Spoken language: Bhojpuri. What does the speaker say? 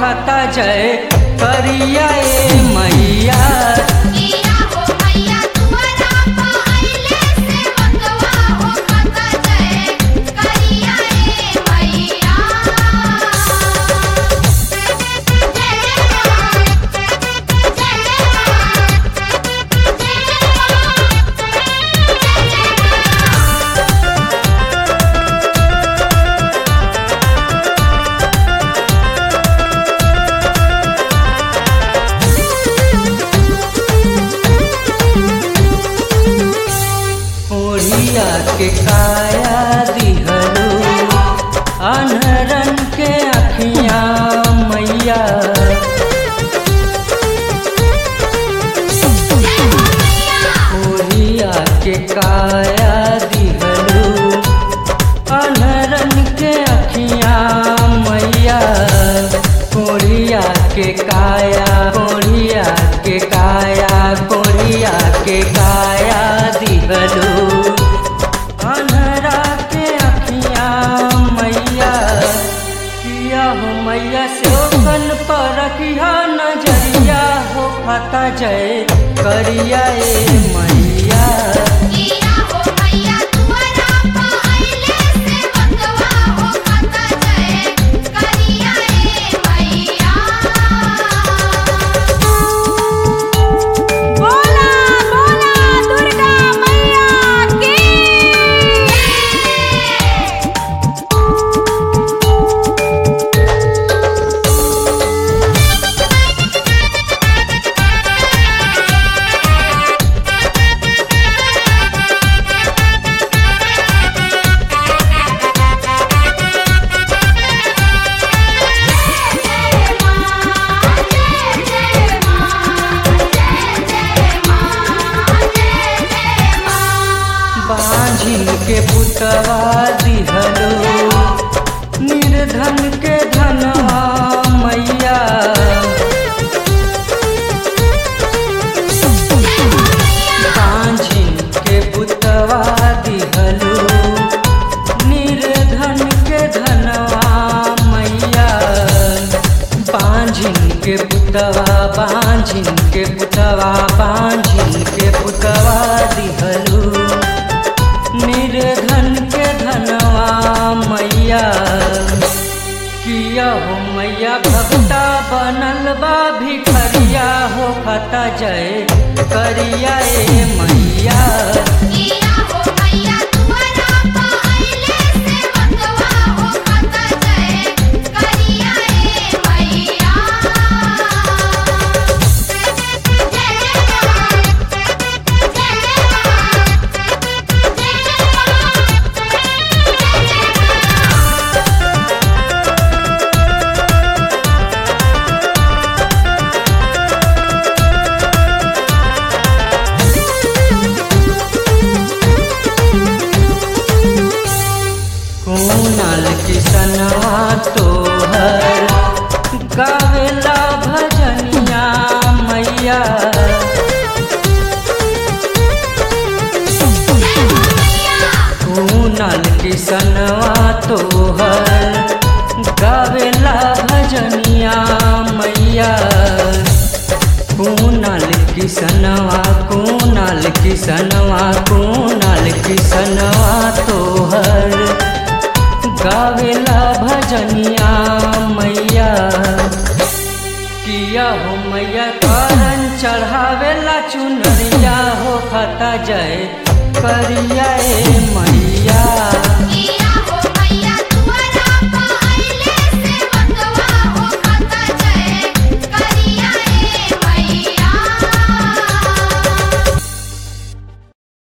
खता जय करिया ए मैया। किया हो मैया तुअरा पाइले से बंगवा हो खता जय करिया ए मैया। ओढ़िया के काया दिहलो अनहरन के अखियाँ मैया। ओढ़िया के काया दिहलो अनहरन के अखियाँ मैया। ओढ़िया के काया ओढ़िया के काया ओढ़िया के काया दिहलो अनहरा के अखियाँ मैया। किया हो मैया शोकन पर किया नजरिया हो खता जय करिया ए मैया। किया हो मैया तुअरा पाइले से बंगवा हो खता जय करिया ए मैया। बोला बोला दुर्गा मैया की। बांझिन के पुतवा दिहलो निर्धन के धनवा मैया। बांझिन के पुतवा दिहलो निर्धन के धनवा मैया। बांझिन के पुतवा बांझिन के पुतवा बांझिन के पुतवा दिहलो निर्धन के धनवा मैया। किया हो मैया भक्ता बनल बा भिखरिया हो खता जय करिया ए मैया। किया हो मैया तुअरा पाइले से बंगवा हो खता जय करिया ए मैया। कुनाल किसनवा तोहर गावेला भजनिया मैया। कुनाल किसनवा तोहर गावेला भजनिया मैया। कुनाल किसनवा कुनाल किसनवा कुनाल किसनवा तोहर गावेला भजनिया मैया। किया हो मैया करन चढ़ावेला चुनरिया हो खता जय करिया ए मैया।